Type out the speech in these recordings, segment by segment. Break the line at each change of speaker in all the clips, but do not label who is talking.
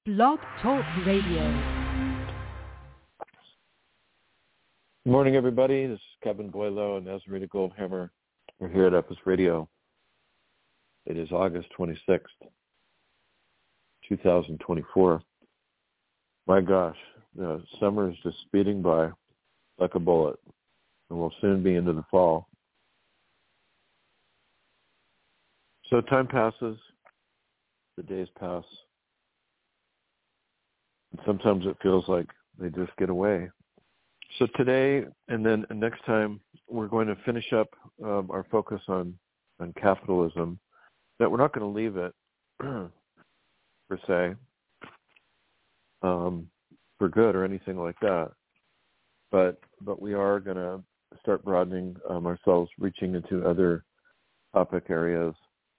Blog Talk Radio.
Good morning, everybody. This is Kevin Boileau and Nazarita Goldhammer. We're here at Epis Radio. It is August 26th, 2024. My gosh, the summer is just speeding by like a bullet, and we'll soon be into the fall. So time passes, the days pass, and sometimes it feels like they just get away. So today and then next time, we're going to finish up our focus on capitalism. That we're not going to leave it, per se, for good or anything like that. But we are going to start broadening ourselves, reaching into other topic areas.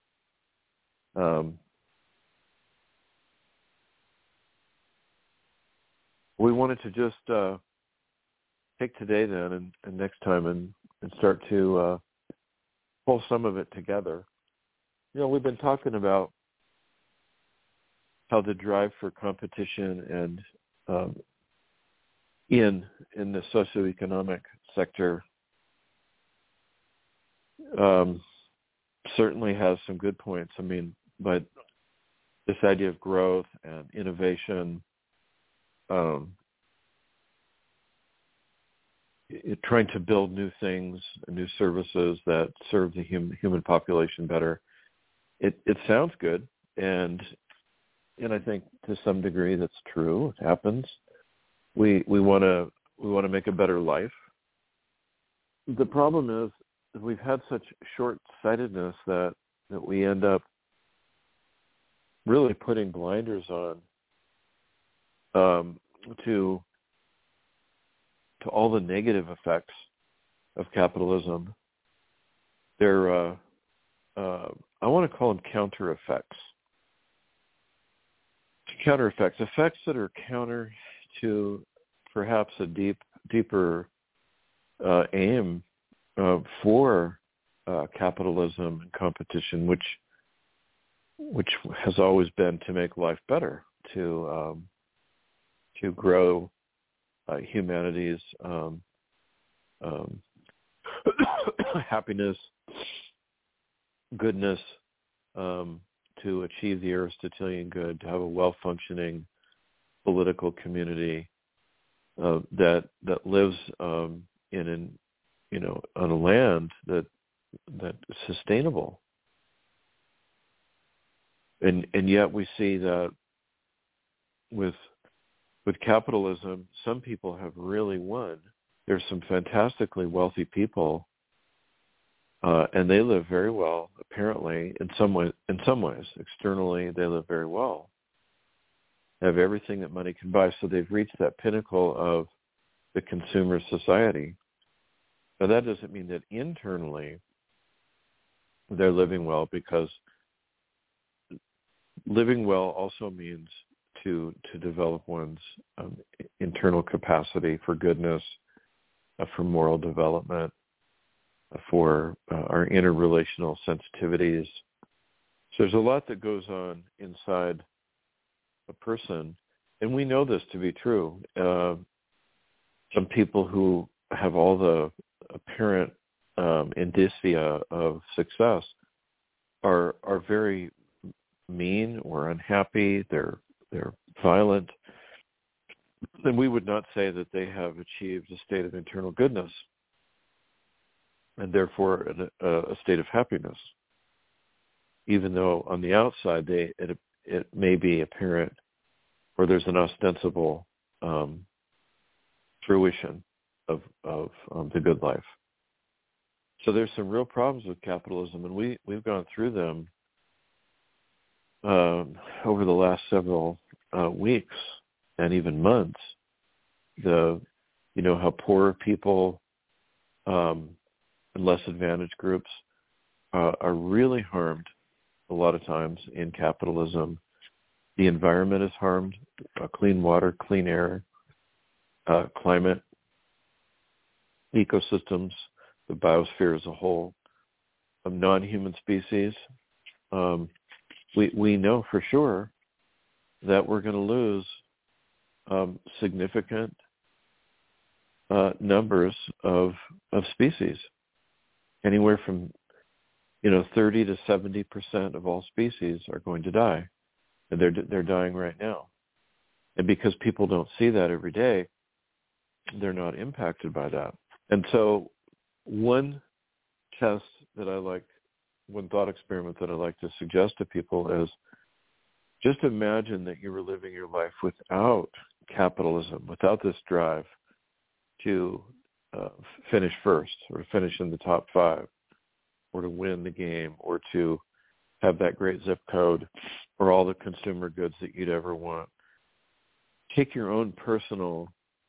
We wanted to just take today then and next time and start to pull some of it together. You know, we've been talking about how the drive for competition and in the socioeconomic sector certainly has some good points. I mean, but this idea of growth and innovation, trying to build new things, new services that serve the human population better. It sounds good, and I think to some degree that's true. It happens. We want to make a better life. The problem is we've had such short-sightedness that we end up really putting blinders on to all the negative effects of capitalism. They're I want to call them counter effects. Counter effects that are counter to perhaps a deeper aim for capitalism and competition, which has always been to make life better, to grow humanity's happiness, goodness, to achieve the Aristotelian good, to have a well-functioning political community that lives on a land that is sustainable. And yet we see that with capitalism, some people have really won. There's some fantastically wealthy people, and they live very well. Apparently, in some ways, externally, they live very well. They have everything that money can buy, so they've reached that pinnacle of the consumer society. Now, that doesn't mean that internally they're living well, because living well also means to develop one's internal capacity for goodness, for moral development, for our interrelational sensitivities. So there's a lot that goes on inside a person, and we know this to be true. Some people who have all the apparent indicia of success are very mean or unhappy. They're violent, then we would not say that they have achieved a state of internal goodness and therefore a state of happiness, even though on the outside it may be apparent, or there's an ostensible fruition of the good life. So there's some real problems with capitalism, and we've gone through them over the last several weeks and even months. How poorer people and less advantaged groups are really harmed a lot of times in capitalism. The environment is harmed, clean water, clean air, climate, ecosystems, the biosphere as a whole, non-human species. We know for sure that we're going to lose significant numbers of species, anywhere from 30 to 70% of all species are going to die, and they're dying right now. And because people don't see that every day, they're not impacted by that. And so, one test that I like, one thought experiment that I like to suggest to people is just imagine that you were living your life without capitalism, without this drive to finish first or finish in the top 5 or to win the game or to have that great zip code or all the consumer goods that you'd ever want. Take your own personal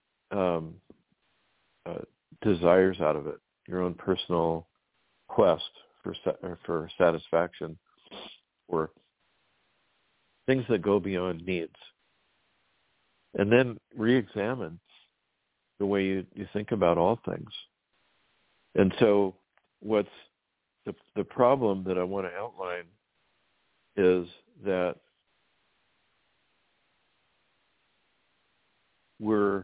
desires out of it, your own personal quest for satisfaction or things that go beyond needs. And then re-examine the way you think about all things. And so what's the problem that I want to outline is that we're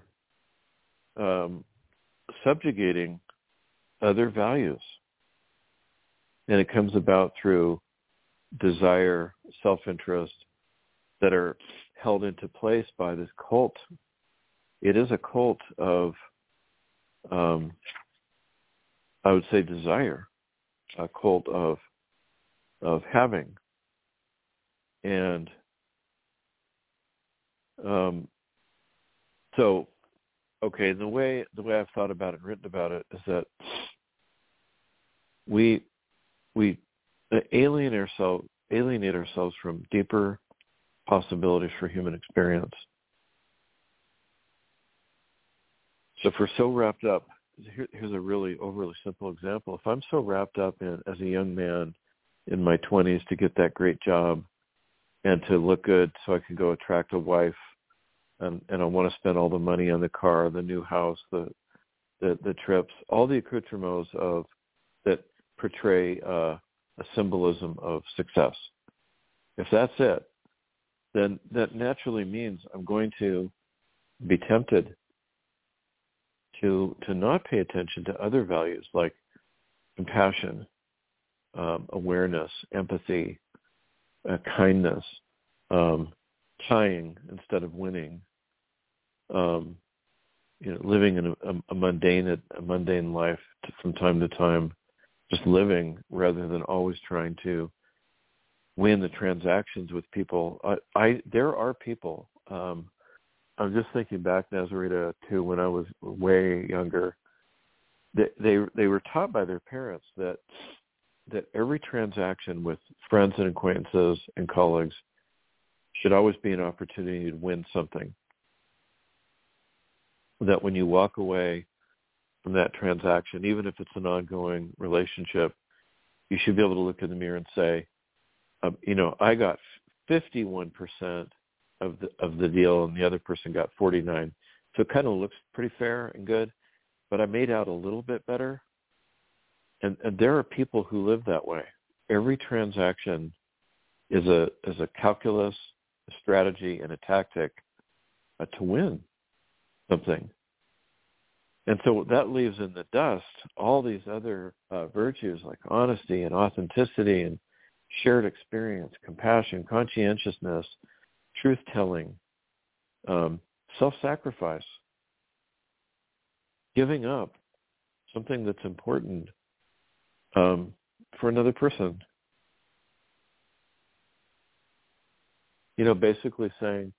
subjugating other values. And it comes about through desire, self-interest that are held into place by this cult. It is a cult of, I would say, desire, a cult of having. And so, okay, the way I've thought about it and written about it is that we alienate ourselves from deeper possibilities for human experience. So if we're so wrapped up, here's a really overly simple example. If I'm so wrapped up in, as a young man in my 20s, to get that great job and to look good so I can go attract a wife, and I want to spend all the money on the car, the new house, the trips, all the accoutrements that portray a symbolism of success. If that's it, then that naturally means I'm going to be tempted to not pay attention to other values like compassion, awareness, empathy, kindness, trying instead of winning, living in a mundane life from time to time, just living rather than always trying to win the transactions with people. There are people. I'm just thinking back, Nazarita, to when I was way younger. They were taught by their parents that every transaction with friends and acquaintances and colleagues should always be an opportunity to win something. That when you walk away from that transaction, even if it's an ongoing relationship, you should be able to look in the mirror and say, I got 51% of the deal and the other person got 49. So it kind of looks pretty fair and good, but I made out a little bit better. And there are people who live that way. Every transaction is a calculus, a strategy, and a tactic to win something. And so that leaves in the dust all these other virtues like honesty and authenticity and shared experience, compassion, conscientiousness, truth-telling, self-sacrifice, giving up something that's important for another person. Basically saying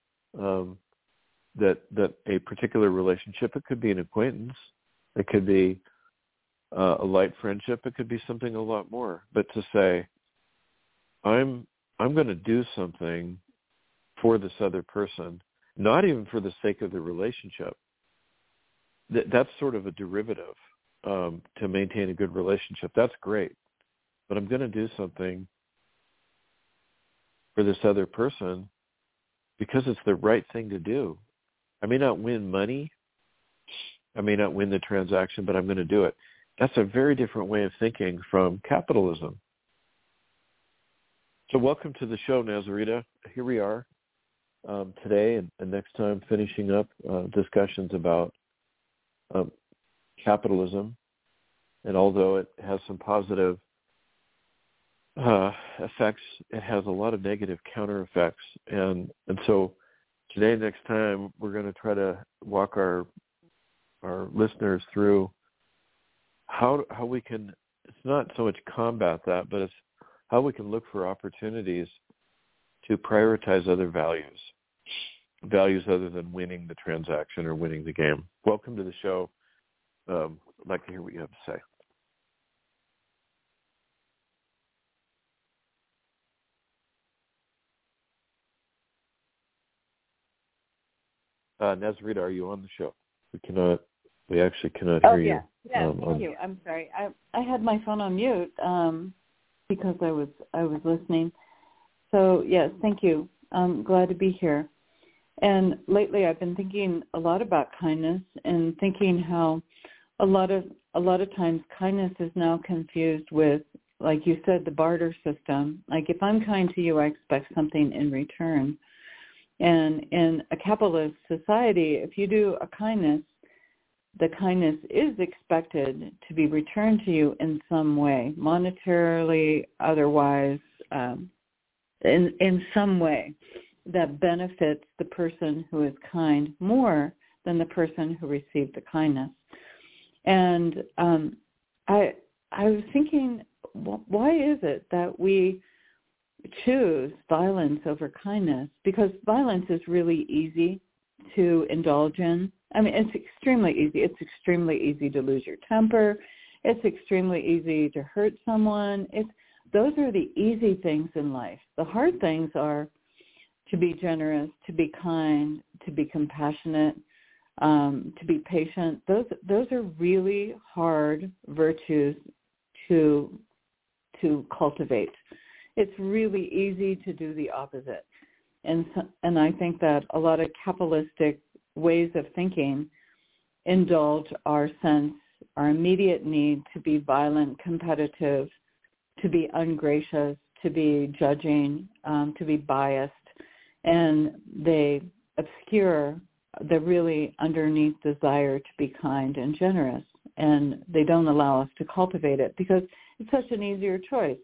that a particular relationship, it could be an acquaintance, it could be a light friendship, it could be something a lot more. But to say, I'm going to do something for this other person, not even for the sake of the relationship. That's sort of a derivative to maintain a good relationship. That's great. But I'm going to do something for this other person because it's the right thing to do. I may not win money. I may not win the transaction, but I'm going to do it. That's a very different way of thinking from capitalism. So welcome to the show, Nazarita. Here we are. today and next time, finishing up discussions about capitalism. And although it has some positive effects, it has a lot of negative counter effects. And so today, next time, we're going to try to walk our listeners through how we can, it's not so much combat that, but it's how we can look for opportunities to prioritize other values other than winning the transaction or winning the game. Welcome to the show. I'd like to hear what you have to say. Nazarita, are you on the show? We actually cannot hear you.
Yeah, thank you. I'm sorry. I had my phone on mute because I was listening. So yes, thank you. I'm glad to be here. And lately, I've been thinking a lot about kindness and thinking how a lot of times kindness is now confused with, like you said, the barter system. Like if I'm kind to you, I expect something in return. And in a capitalist society, if you do a kindness, the kindness is expected to be returned to you in some way, monetarily, otherwise, in some way that benefits the person who is kind more than the person who received the kindness. And I was thinking, why is it that we choose violence over kindness? Because violence is really easy to indulge in. I mean, it's extremely easy. It's extremely easy to lose your temper. It's extremely easy to hurt someone. Those are the easy things in life. The hard things are to be generous, to be kind, to be compassionate, to be patient. Those are really hard virtues to cultivate. It's really easy to do the opposite. And I think that a lot of capitalistic ways of thinking indulge our immediate need to be violent, competitive, to be ungracious, to be judging, to be biased, and they obscure the really underneath desire to be kind and generous, and they don't allow us to cultivate it because it's such an easier choice.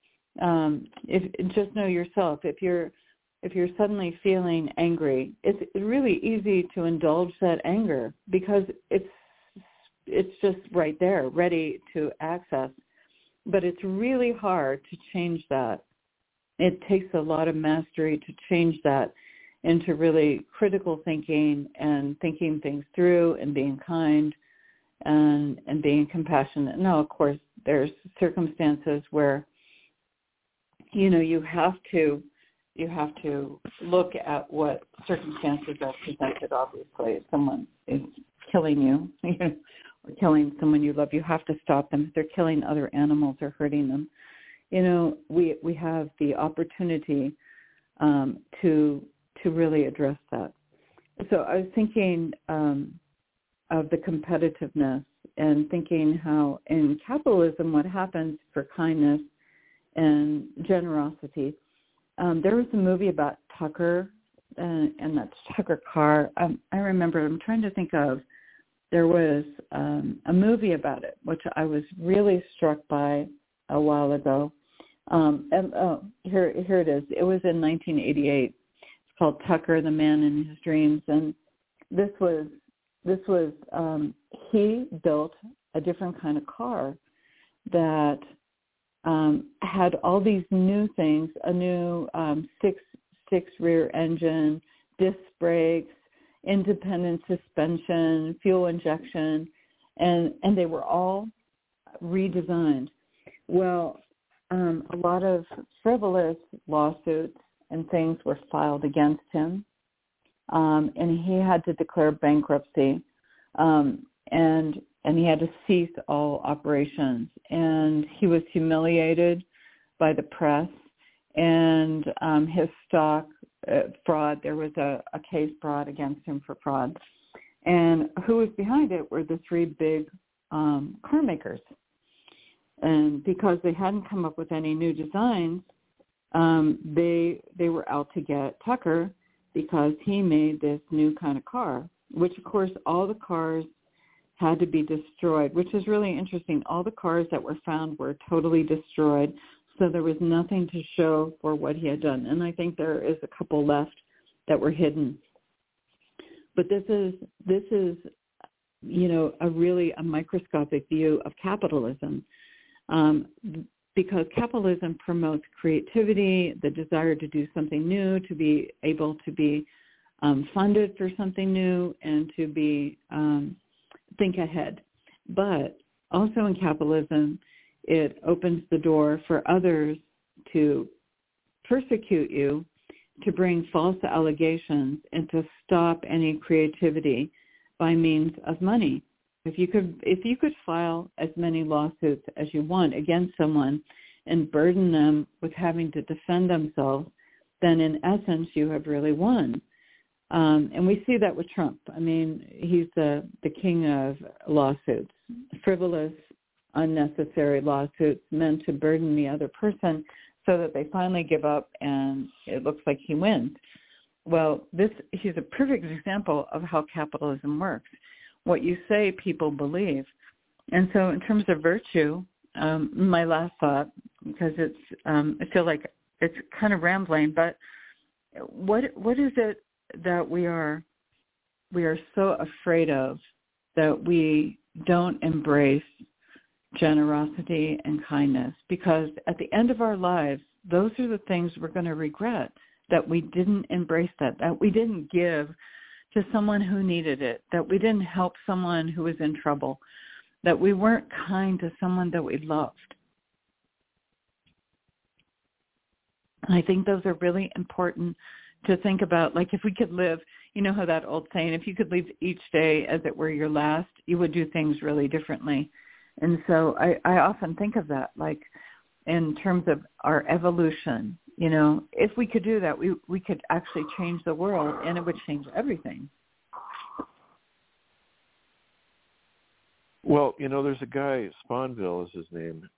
Just know yourself. If you're suddenly feeling angry, it's really easy to indulge that anger because it's just right there, ready to access. But it's really hard to change that. It takes a lot of mastery to change that into really critical thinking and thinking things through and being kind and being compassionate. Now, of course, there's circumstances where, you have to look at what circumstances are presented. Obviously, if someone is killing you, or killing someone you love, you have to stop them. If they're killing other animals or hurting them, we have the opportunity to really address that. So I was thinking of the competitiveness and thinking how in capitalism what happens for kindness and generosity. There was a movie about Tucker, and that's Tucker Carr. I remember, I'm trying to think of, there was a movie about it, which I was really struck by a while ago. Here it is. It was in 1988. It's called Tucker, the Man in His Dreams. And this was he built a different kind of car that had all these new things, a new six rear engine, disc brakes, independent suspension, fuel injection, and they were all redesigned. Well, a lot of frivolous lawsuits and things were filed against him, and he had to declare bankruptcy, and he had to cease all operations. And he was humiliated by the press, and his stock fraud, there was a case brought against him for fraud. And who was behind it were the three big car makers. And because they hadn't come up with any new designs, they were out to get Tucker because he made this new kind of car, which, of course, all the cars had to be destroyed, which is really interesting. All the cars that were found were totally destroyed, so there was nothing to show for what he had done. And I think there is a couple left that were hidden. But this is a microscopic view of capitalism, because capitalism promotes creativity, the desire to do something new, to be able to be funded for something new, and to be think ahead. But also in capitalism, it opens the door for others to persecute you, to bring false allegations, and to stop any creativity by means of money. If you could file as many lawsuits as you want against someone and burden them with having to defend themselves, then in essence you have really won. And we see that with Trump. I mean, he's the king of lawsuits, frivolous, unnecessary lawsuits meant to burden the other person so that they finally give up and it looks like he wins. Well, he's a perfect example of how capitalism works. What you say, people believe. And so in terms of virtue, my last thought, because I feel like it's kind of rambling, but what is it that we are so afraid of that we don't embrace generosity and kindness? Because at the end of our lives, those are the things we're going to regret, that we didn't embrace that we didn't give to someone who needed it, that we didn't help someone who was in trouble, that we weren't kind to someone that we loved. I think those are really important to think about. Like if we could live, you know how that old saying, if you could live each day as it were your last, you would do things really differently. And so I often think of that, like in terms of our evolution. You know, if we could do that, we could actually change the world, and it would change everything.
Well, you know, there's a guy, Sponville is his name,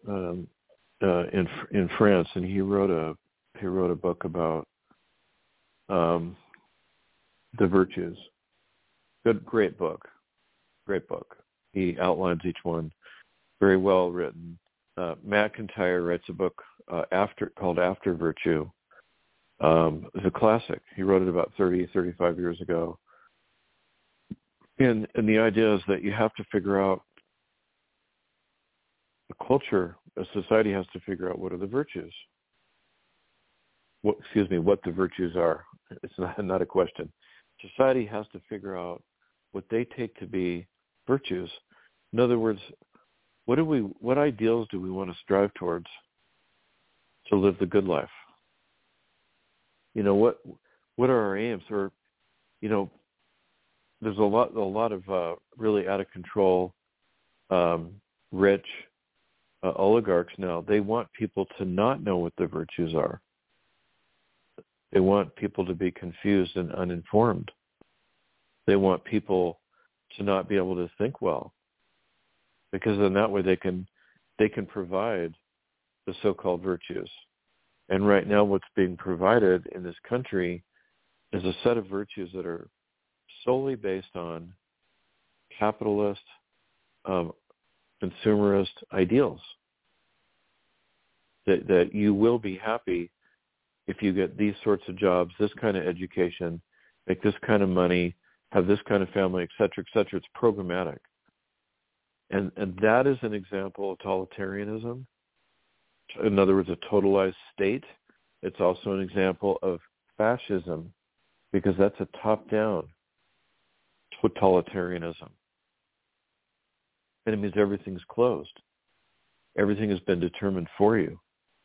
in France, and he wrote a book about the virtues. Great book. He outlines each one, very well written. McIntyre writes a book called After Virtue. It's a classic. He wrote it about 35 years ago. And the idea is that you have to figure out, a society has to figure out what are the virtues. What the virtues are. It's not a question. Society has to figure out what they take to be virtues. In other words, what ideals do we want to strive towards to live the good life? You know, what are our aims? Or, you know, there's a lot of really out of control, rich oligarchs now. They want people to not know what the virtues are. They want people to be confused and uninformed. They want people to not be able to think well, because in that way they can provide the so-called virtues. And right now what's being provided in this country is a set of virtues that are solely based on capitalist, consumerist ideals. That you will be happy if you get these sorts of jobs, this kind of education, make this kind of money, have this kind of family, et cetera, et cetera. It's programmatic. And that is an example of totalitarianism. In other words, a totalized state. It's also an example of fascism, because that's a top-down totalitarianism. And it means everything's closed. Everything has been determined for you.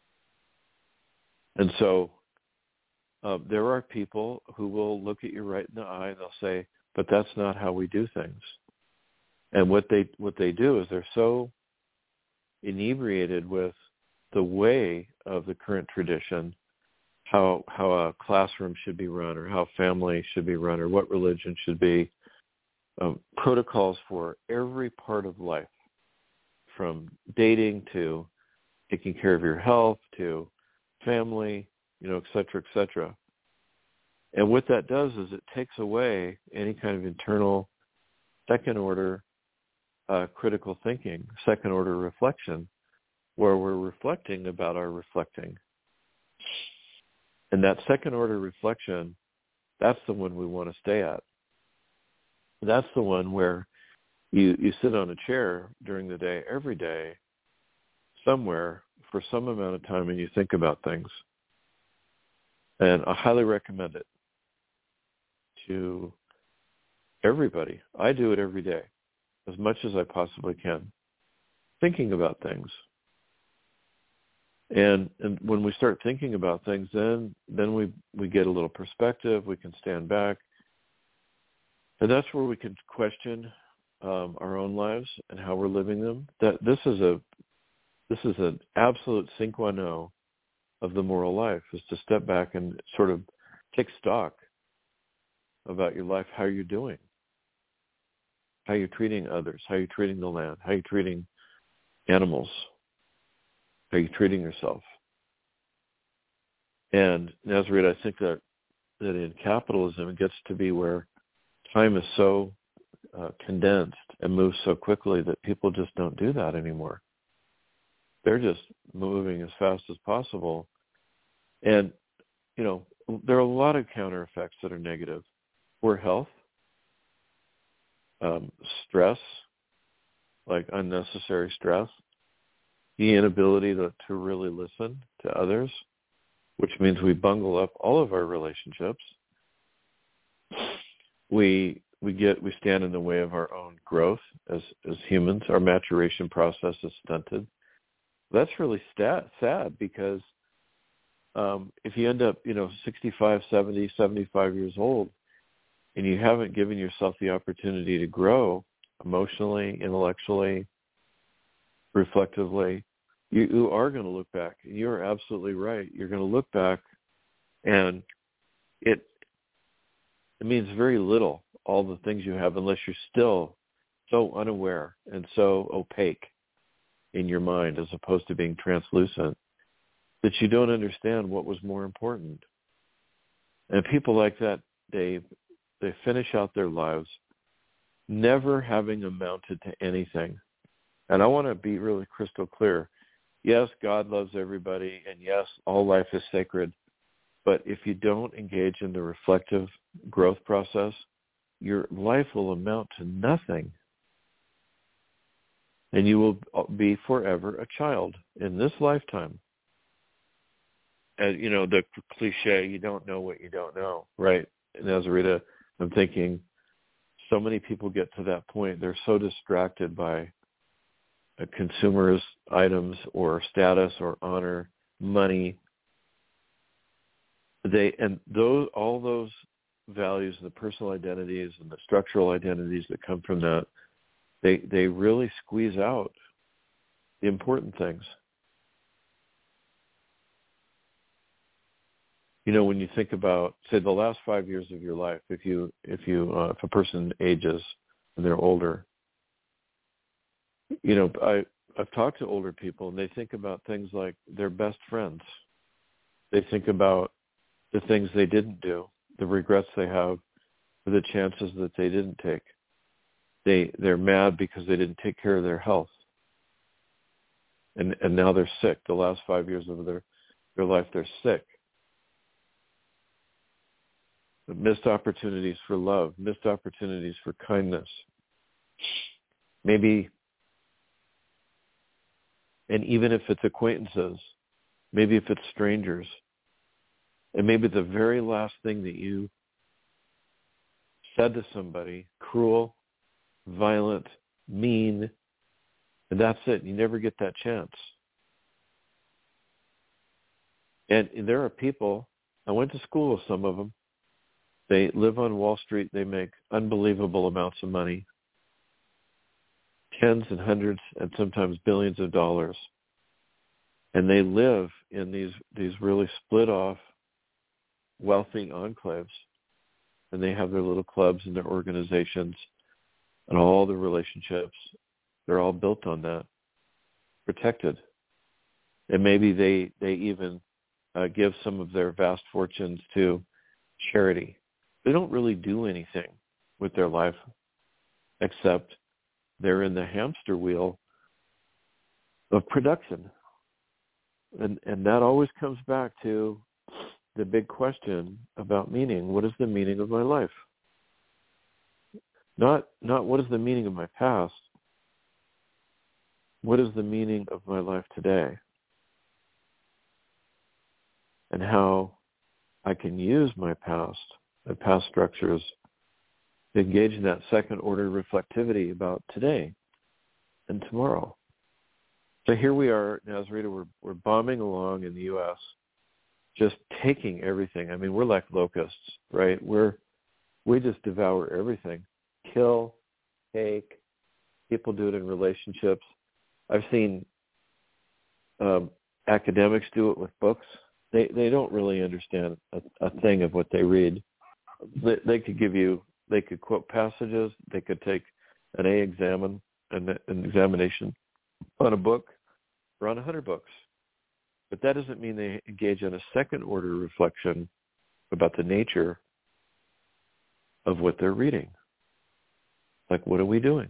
And so there are people who will look at you right in the eye and they'll say, but that's not how we do things. And what they do is they're so inebriated with the way of the current tradition, how a classroom should be run, or how family should be run, or what religion should be, protocols for every part of life, from dating to taking care of your health to family, you know, et cetera, et cetera. And what that does is it takes away any kind of internal second-order critical thinking, second-order reflection, where we're reflecting about our reflecting. And that second-order reflection, that's the one we want to stay at. That's the one where you sit on a chair during the day, every day, somewhere for some amount of time, and you think about things. And I highly recommend it to everybody. I do it every day, as much as I possibly can, thinking about things. And when we start thinking about things, then we get a little perspective. We can stand back, and that's where we can question our own lives and how we're living them. That this is an absolute sine qua non of the moral life, is to step back and sort of take stock about your life, how you're doing, how you're treating others, how you're treating the land, how you're treating animals, how you're treating yourself. And Nazareth, I think that in capitalism, it gets to be where time is so condensed and moves so quickly that people just don't do that anymore. They're just moving as fast as possible. And, there are a lot of counter effects that are negative. Poor health, stress, like unnecessary stress, the inability to really listen to others, which means we bungle up all of our relationships. We stand in the way of our own growth as humans. Our maturation process is stunted. That's really sad because if you end up, 65, 70, 75 years old, and you haven't given yourself the opportunity to grow emotionally, intellectually, reflectively, you are going to look back. You're absolutely right. You're going to look back, and it means very little, all the things you have, unless you're still so unaware and so opaque in your mind, as opposed to being translucent, that you don't understand what was more important. And people like that, they finish out their lives never having amounted to anything. And I want to be really crystal clear. Yes, God loves everybody, and yes, all life is sacred. But if you don't engage in the reflective growth process, your life will amount to nothing. And you will be forever a child in this lifetime. And, the cliche, you don't know what you don't know, right? Nazarita, I'm thinking so many people get to that point. They're so distracted by consumerist items or status or honor, money. All those values, the personal identities and the structural identities that come from that, they really squeeze out the important things. When you think about, say, the last 5 years of your life, if a person ages and they're older, I've talked to older people, and they think about things like their best friends. They think about the things they didn't do, the regrets they have, or the chances that they didn't take. They're mad because they didn't take care of their health, and now they're sick. The last 5 years of their life, they're sick. Missed opportunities for love, missed opportunities for kindness. Maybe, and even if it's acquaintances, maybe if it's strangers, and maybe the very last thing that you said to somebody, cruel, violent, mean, and that's it. You never get that chance. And there are people, I went to school with some of them. They live on Wall Street. They make unbelievable amounts of money, tens and hundreds and sometimes billions of dollars. And they live in these really split off, wealthy enclaves. And they have their little clubs and their organizations and all the relationships. They're all built on that, protected. And maybe they even give some of their vast fortunes to charity. They don't really do anything with their life except they're in the hamster wheel of production. And that always comes back to the big question about meaning. What is the meaning of my life? Not what is the meaning of my past. What is the meaning of my life today? And how I can use my past structures to engage in that second order reflectivity about today and tomorrow. So here we are, Nazarita, we're bombing along in the U.S., just taking everything. I mean, we're like locusts, right? We just devour everything. Kill, take. People do it in relationships. I've seen academics do it with books. They don't really understand a thing of what they read. They could quote passages. They could take an examination on a book or on 100 books. But that doesn't mean they engage in a second order reflection about the nature of what they're reading. Like, what are we doing?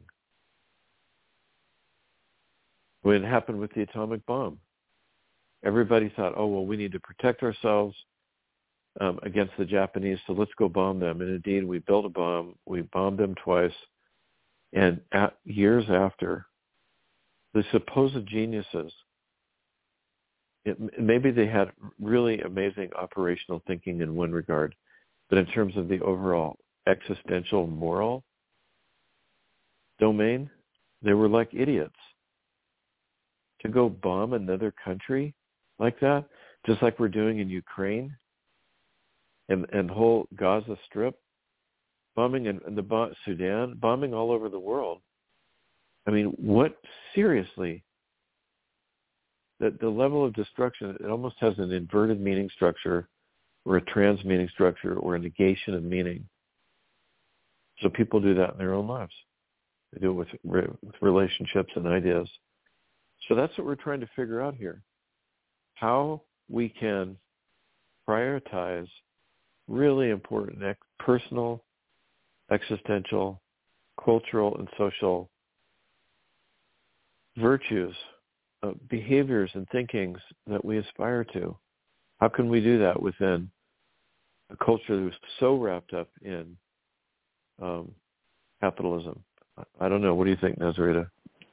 When it happened with the atomic bomb, everybody thought, oh, well, we need to protect ourselves against the Japanese, so let's go bomb them. And indeed, we built a bomb. We bombed them twice. And years after, the supposed geniuses, maybe they had really amazing operational thinking in one regard, but in terms of the overall existential moral domain, they were like idiots. To go bomb another country like that, just like we're doing in Ukraine and whole Gaza Strip, bombing in the Sudan, bombing all over the world. I mean, what, seriously, the level of destruction, it almost has an inverted meaning structure or a trans meaning structure or a negation of meaning. So people do that in their own lives. They do it with relationships and ideas. So that's what we're trying to figure out here. How we can prioritize really important personal, existential, cultural, and social virtues, behaviors and thinkings that we aspire to. How can we do that within a culture that is so wrapped up in capitalism? I don't know. What do you think, Nazarita?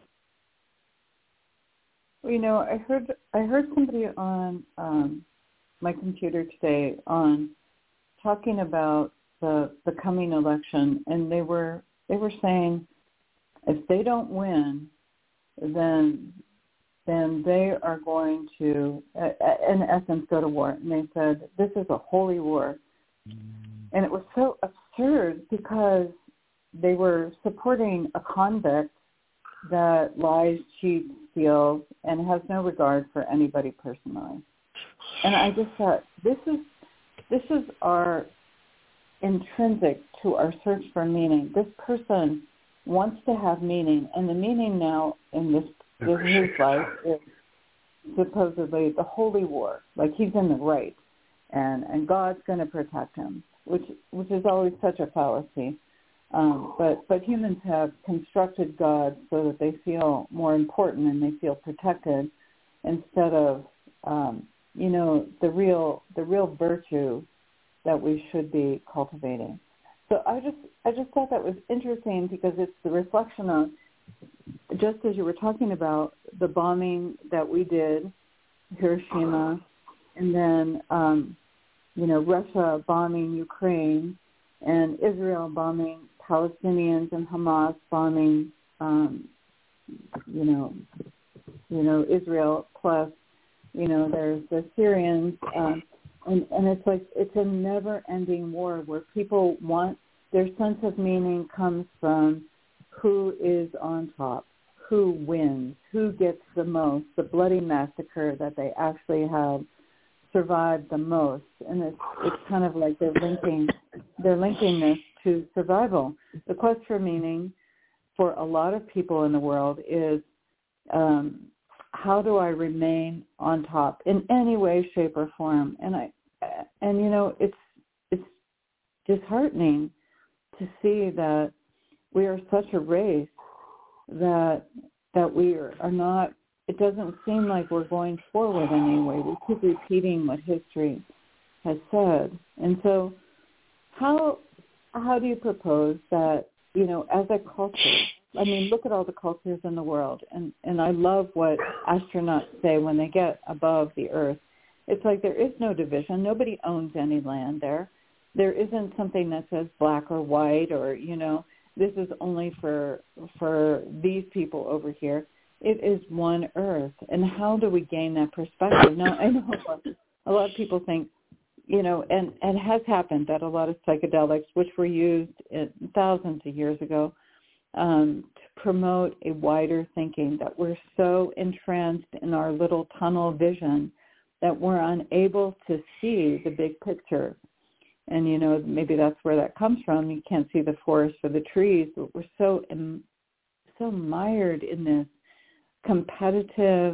Well, you know, I heard somebody on my computer today on talking about the coming election, and they were saying if they don't win, then they are going to, in essence, go to war. And they said this is a holy war, and it was so absurd because they were supporting a convict that lies, cheats, steals, and has no regard for anybody personally. And I just thought, this is our intrinsic to our search for meaning. This person wants to have meaning, and the meaning now in his life is supposedly the holy war, like he's in the right, and God's going to protect him, which is always such a fallacy. But humans have constructed God so that they feel more important and they feel protected, instead of the real virtue that we should be cultivating. So I just thought that was interesting because it's the reflection of, just as you were talking about the bombing that we did, Hiroshima, and then Russia bombing Ukraine, and Israel bombing Palestinians, and Hamas bombing, Israel, plus, there's the Syrians, and it's like it's a never-ending war where people want, their sense of meaning comes from who is on top, who wins, who gets the most, the bloody massacre that they actually have survived the most, and it's kind of like they're linking this to survival. The quest for meaning for a lot of people in the world is how do I remain on top in any way, shape, or form? And it's disheartening to see that we are such a race that we are not. It doesn't seem like we're going forward anyway. We keep repeating what history has said, and so how do you propose that, as a culture? I mean, look at all the cultures in the world, and I love what astronauts say when they get above the Earth. It's like there is no division. Nobody owns any land there. There isn't something that says black or white or, this is only for these people over here. It is one Earth. And how do we gain that perspective? Now, I know a lot of people think, and it has happened that a lot of psychedelics, which were used thousands of years ago, to promote a wider thinking, that we're so entranced in our little tunnel vision that we're unable to see the big picture. And, maybe that's where that comes from. You can't see the forest for the trees, but we're so mired in this competitive,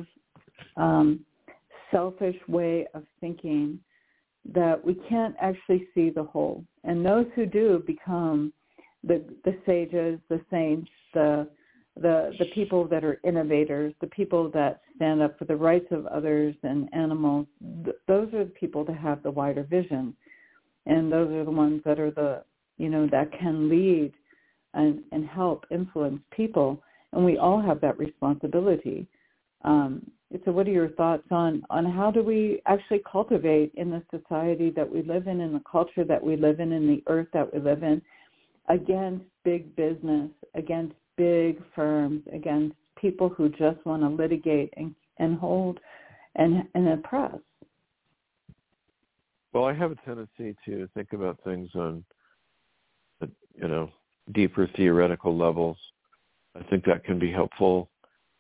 selfish way of thinking that we can't actually see the whole. And those who do become the sages, the saints, the people that are innovators, the people that stand up for the rights of others and animals. Those are the people that have the wider vision. And those are the ones that are that can lead and help influence people. And we all have that responsibility. So what are your thoughts on how do we actually cultivate in the society that we live in the culture that we live in the earth that we live in, against big business, against big firms, against people who just want to litigate and hold and oppress?
Well, I have a tendency to think about things on, deeper theoretical levels. I think that can be helpful.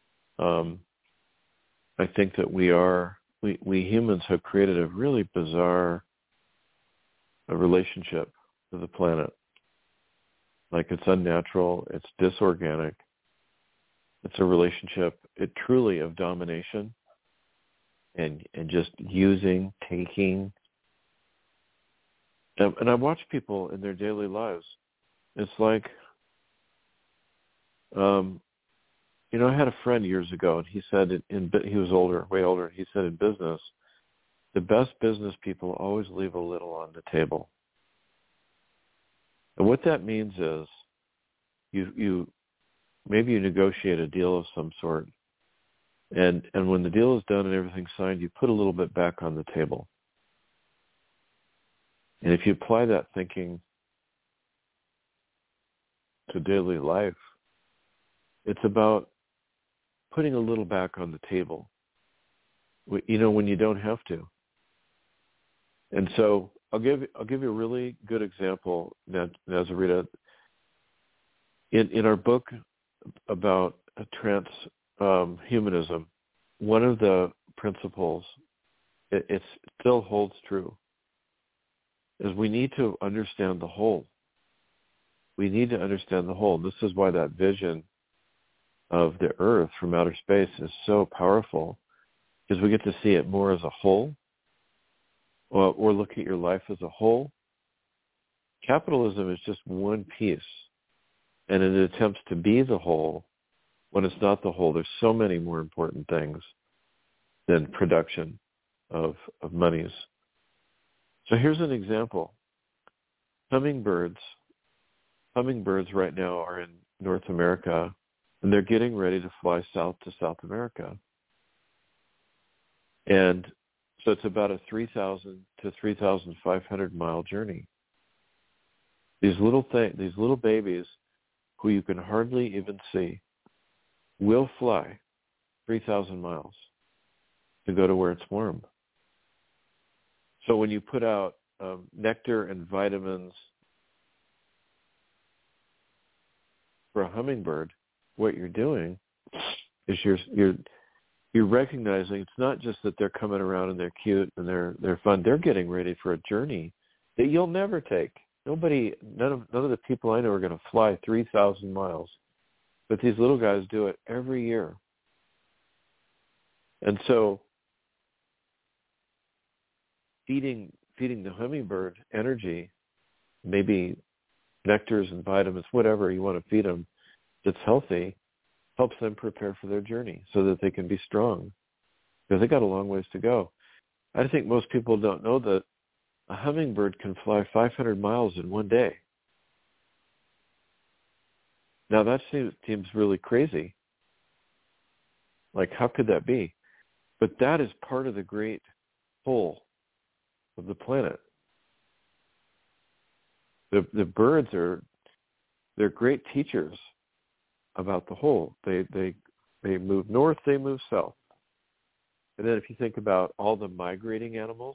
I think that we humans have created a really bizarre relationship to the planet. Like, it's unnatural, it's disorganic. It's a relationship, truly of domination and just using, taking. And I watch people in their daily lives. It's like, I had a friend years ago, and he said, he was older, way older. He said, in business, the best business people always leave a little on the table. And what that means is, you maybe you negotiate a deal of some sort, and when the deal is done and everything's signed, you put a little bit back on the table. And if you apply that thinking to daily life, it's about putting a little back on the table, when you don't have to. And so I'll give you a really good example, Nazarita. In our book about transhumanism, one of the principles, it still holds true, is we need to understand the whole. We need to understand the whole. This is why that vision of the Earth from outer space is so powerful, because we get to see it more as a whole, or look at your life as a whole. Capitalism is just one piece, and it attempts to be the whole when it's not the whole. There's so many more important things than production of monies. So here's an example. Hummingbirds right now are in North America, and they're getting ready to fly south to South America. And so it's about a 3,000 to 3,500 mile journey. These little babies, who you can hardly even see, will fly 3,000 miles to go to where it's warm. So when you put out nectar and vitamins for a hummingbird, what you're doing is you're recognizing it's not just that they're coming around and they're cute and they're fun. They're getting ready for a journey that you'll never take. None of the people I know are going to fly 3,000 miles, but these little guys do it every year. And so feeding the hummingbird energy maybe nectars and vitamins, whatever you want to feed them that's healthy, helps them prepare for their journey so that they can be strong, because they got a long ways to go. I think most people don't know that a hummingbird can fly 500 miles in one day. Now that seems really crazy. Like, how could that be? But that is part of the great whole of the planet. The birds they're great teachers about the whole. They move north, they move south. And then if you think about all the migrating animals,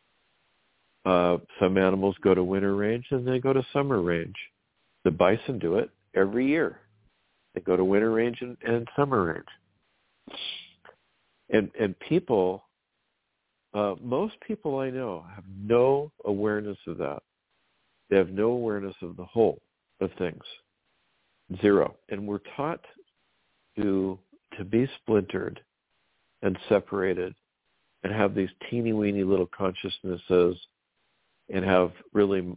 some animals go to winter range and they go to summer range. The bison do it every year. They go to winter range and summer range. And people, most people I know have no awareness of that. They have no awareness of the whole of things. Zero. And we're taught to be splintered and separated and have these teeny weeny little consciousnesses and have really,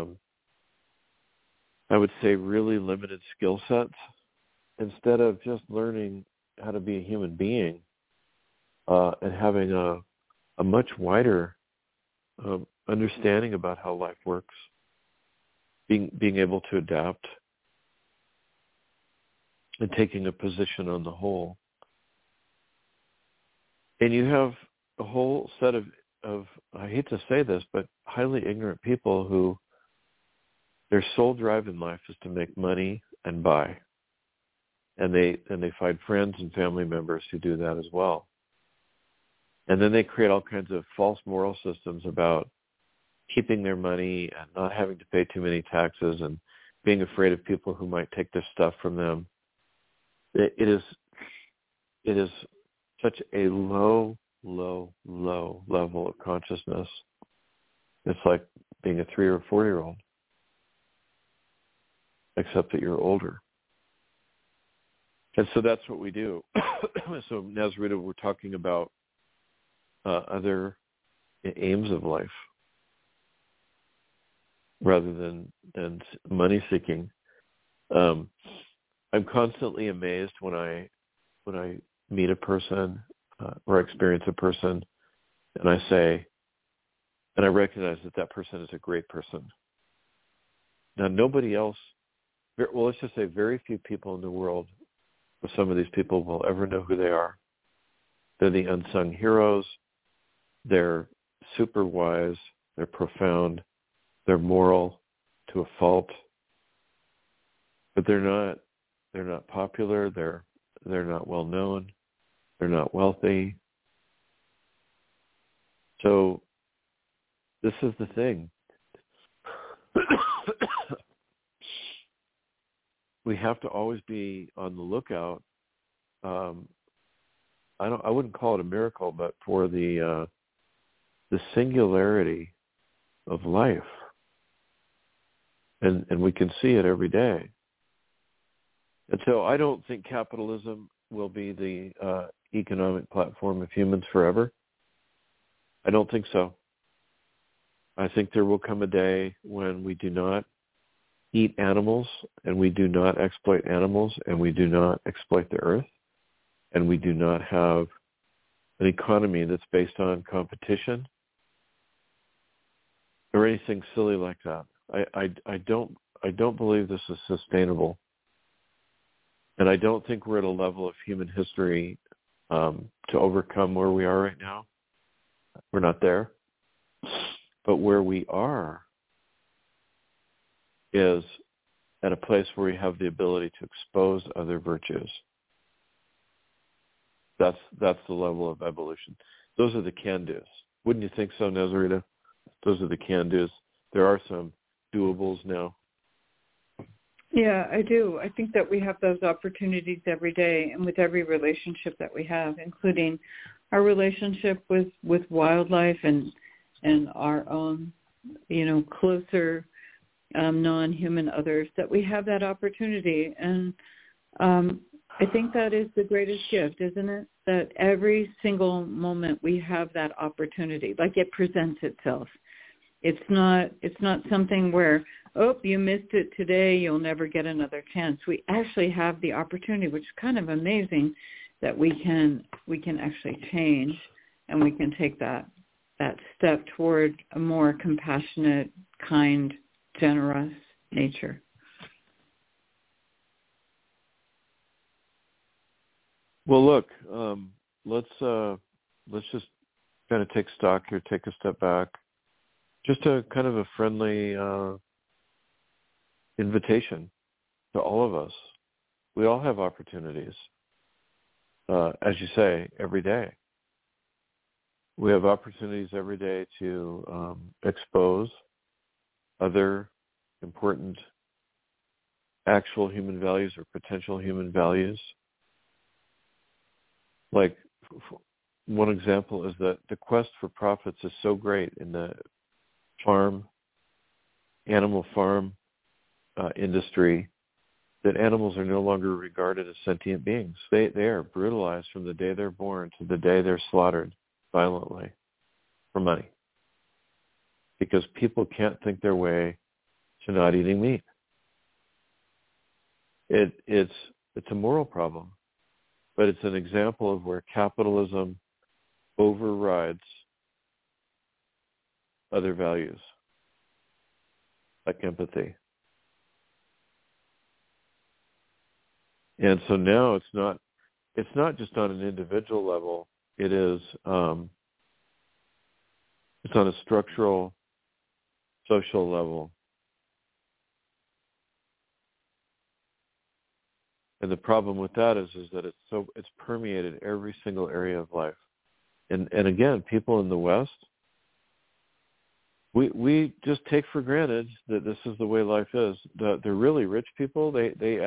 I would say, really limited skill sets, instead of just learning how to be a human being and having a much wider understanding about how life works, being able to adapt and taking a position on the whole. And you have a whole set of I hate to say this, but highly ignorant people who their sole drive in life is to make money and buy. And they find friends and family members who do that as well. And then they create all kinds of false moral systems about keeping their money and not having to pay too many taxes and being afraid of people who might take their stuff from them. It is such a low level of consciousness. It's like being a 3 or 4-year-old, except that you're older. And so that's what we do. So Nazarita, we're talking about other aims of life rather than money seeking. I'm constantly amazed when I meet a person or experience a person, and I say, and I recognize that person is a great person. Now, nobody else, well, let's just say very few people in the world, or some of these people, will ever know who they are. They're the unsung heroes. They're super wise. They're profound. They're moral to a fault. But they're not popular. They're not well known. They're not wealthy. So this is the thing. We have to always be on the lookout. I wouldn't call it a miracle, but for the singularity of life, and we can see it every day. And so I don't think capitalism will be the economic platform of humans forever. I don't think so. I think there will come a day when we do not eat animals, and we do not exploit animals, and we do not exploit the earth, and we do not have an economy that's based on competition or anything silly like that. I don't believe this is sustainable. And I don't think we're at a level of human history to overcome where we are right now. We're not there. But where we are is at a place where we have the ability to expose other virtues. That's the level of evolution. Those are the can-dos. Wouldn't you think so, Nazarita? Those are the can-dos. There are some doables now.
Yeah, I do. I think that we have those opportunities every day, and with every relationship that we have, including our relationship with wildlife and our own, closer non-human others, that we have that opportunity. And I think that is the greatest gift, isn't it? That every single moment we have that opportunity, like it presents itself. It's not something where oh, you missed it today, you'll never get another chance. We actually have the opportunity, which is kind of amazing, that we can actually change, and we can take that step toward a more compassionate, kind, generous nature.
Well, look, let's just kind of take stock here, take a step back. Just a kind of a friendly invitation to all of us. We all have opportunities, as you say, every day. We have opportunities every day to expose other important actual human values or potential human values. Like, one example is that the quest for profits is so great in the animal farm industry that animals are no longer regarded as sentient beings. They are brutalized from the day they're born to the day they're slaughtered violently for money, because people can't think their way to not eating meat. It's a moral problem, but it's an example of where capitalism overrides other values, like empathy. And so now it's not just on an individual level. It is it's on a structural, social level. And the problem with that is that it's permeated every single area of life. And again, people in the West, we just take for granted that this is the way life is. The really rich people, they've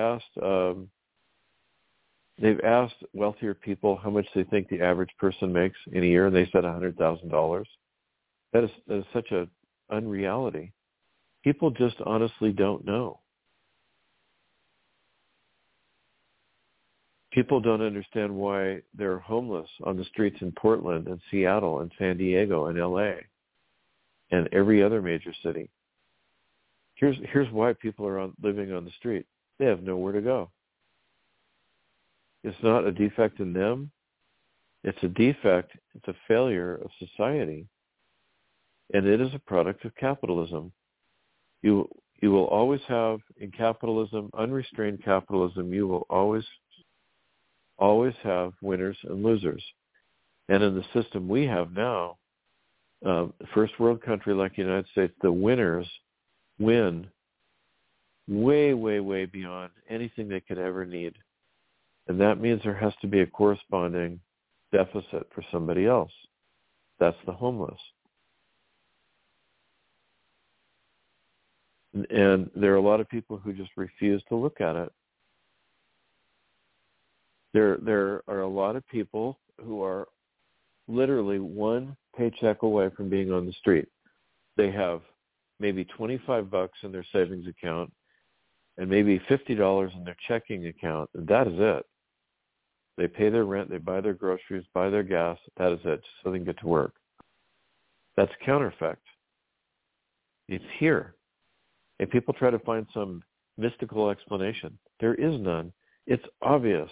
asked wealthier people how much they think the average person makes in a year, and they said $100,000. That is such a unreality. People just honestly don't know. People don't understand why they're homeless on the streets in Portland and Seattle and San Diego and LA and every other major city. Here's why people are living on the street. They have nowhere to go. It's not a defect in them. It's a defect. It's a failure of society. And it is a product of capitalism. You will always have, in capitalism, unrestrained capitalism, you will always have winners and losers. And in the system we have now, first world country like the United States, the winners win way, way, way beyond anything they could ever need. And that means there has to be a corresponding deficit for somebody else. That's the homeless. And there are a lot of people who just refuse to look at it. There are a lot of people who are literally one paycheck away from being on the street. They have maybe $25 in their savings account and maybe $50 in their checking account, and that is it. They pay their rent, they buy their groceries, buy their gas, that is it, so they can get to work. That's counterfeit. It's here. And people try to find some mystical explanation. There is none. It's obvious.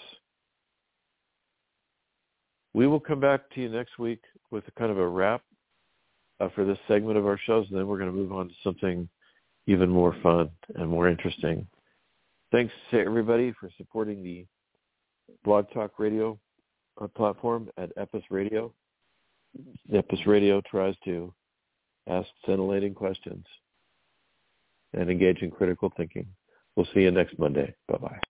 We will come back to you next week with a kind of a wrap for this segment of our shows, and then we're going to move on to something even more fun and more interesting. Thanks to everybody for supporting the Blog Talk Radio platform at Epis Radio. Epis Radio tries to ask scintillating questions and engage in critical thinking. We'll see you next Monday. Bye-bye.